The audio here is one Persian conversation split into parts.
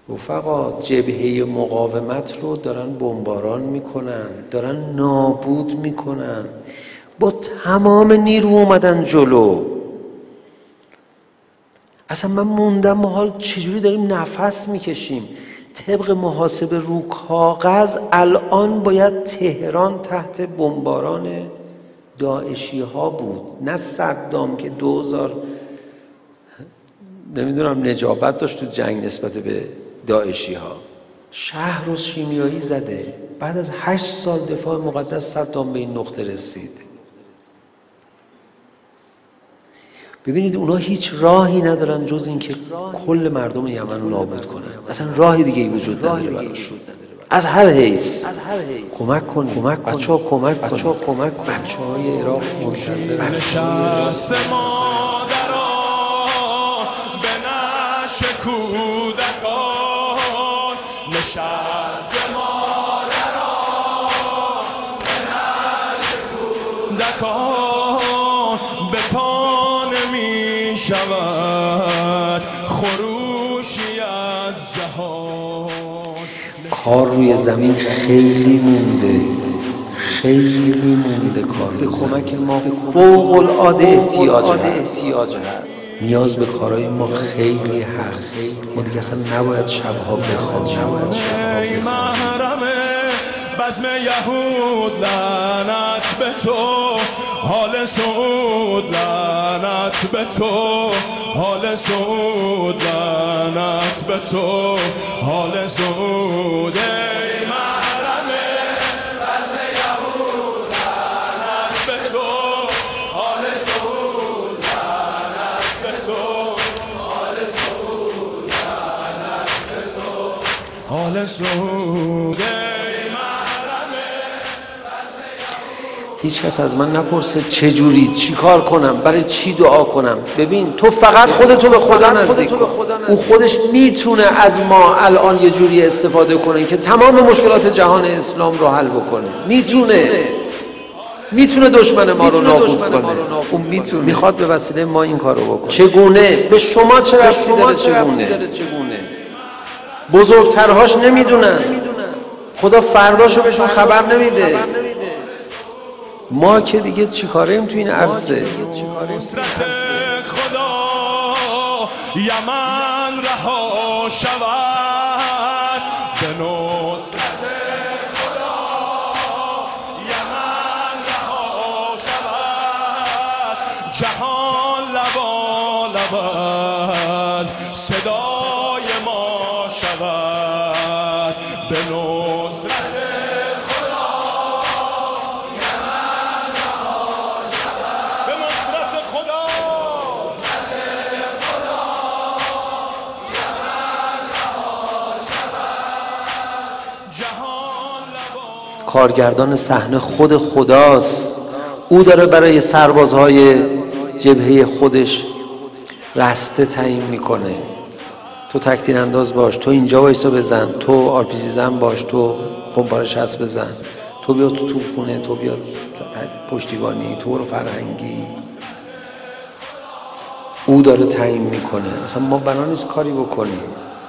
رفقا جبهه مقاومت رو دارن بمباران میکنن، دارن نابود میکنن، با تمام نیرو اومدن جلو. اصلا من موندم ما حال چجوری داریم نفس میکشیم. طبق محاسبه رو کاغذ الان باید تهران تحت بمباران داعشی ها بود، نه صدام که 2000 نمیدونم نجابت داشت تو جنگ نسبت به داعشی ها. شهر رو شیمیایی زده. بعد از 8 سال دفاع مقدس صدام به این نقطه رسید. ببینید اونا هیچ راهی ندارن جز این که کل مردم یمن رو نابود کنن. اصلا راهی دیگه ای وجود نداره براشون. از هر حیث کمک کنید. بچه‌ها کمک کنید. بچه‌های عراق منتظر نشست مادرها به نش کودکان، نشست مادرها به نش کودکان، به پا نمی شود خروشی از جهان. کار روی زمین خیلی مونده کار. به کمک ما فوق العاده احتیاج هست. نیاز به کارهای ما خیلی هست. ما دیگه اصلا نباید شبها بخوابیم. بزم یهود لعنت به تو، حال سعود لعنت به تو، حال سعود لعنت به تو، حال سعود ای محرم بزم یهود لعنت به تو، حال سعود لعنت به تو، حال سعود لعنت به تو، حال سعود. هیچ کس از من نپرسه چه جوری چی کار کنم، برای چی دعا کنم. ببین تو فقط خودتو به خدا نزدیک کن. او خودش میتونه از ما الان یه جوری استفاده کنه که تمام مشکلات جهان اسلام رو حل بکنه. میتونه دشمن ما رو نابود کنه. اون میتونه. میخواد به وسیله ما این کارو بکنه. چگونه؟ به شما چه ربطی داره چگونه؟ بزرگترهاش نمیدونن. خدا فرداشو بهشون خبر نمیده. ما که دیگه چیکاریم تو این عرصه؟ نصرت خدا یمن رها شود، به نصرت خدا یمن رها شود، جهان لبالب از صدای ما شود، به نصرت کارگردان صحنه خود خداست. او داره برای سربازهای جبهه خودش رسته تعیین میکنه. تو تکتیر انداز باش، تو اینجا وایسا بزن، تو آرپیجی زن باش، تو خمپاره شست بزن، تو بیا تو توپخونه، تو بیا پشتیبانی، تو برو فرهنگی. او داره تعیین میکنه. اصلا ما بنا نیست کاری بکنیم.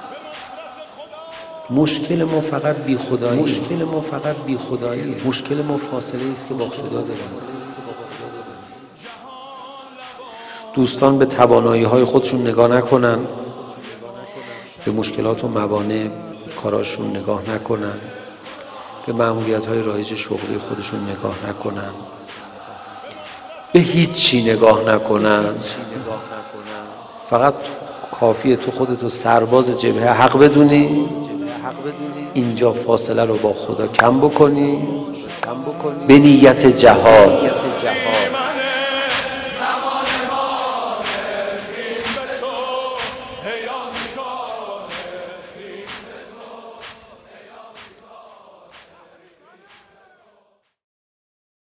مشکل ما فقط بیخدایی. مشکل ما فاصله است که با خدا داریم. دوستان به توانایی‌های خودشون نگاه نکنن، به مشکلات و موانع کاراشون نگاه نکنن، به مأموریت‌های رایج شغلی خودشون نگاه نکنن، به هیچی نگاه نکنن. فقط کافیه تو خودتو سرباز جبهه حق بدونی، اینجا فاصله رو با خدا کم بکنی، به نیت جهاد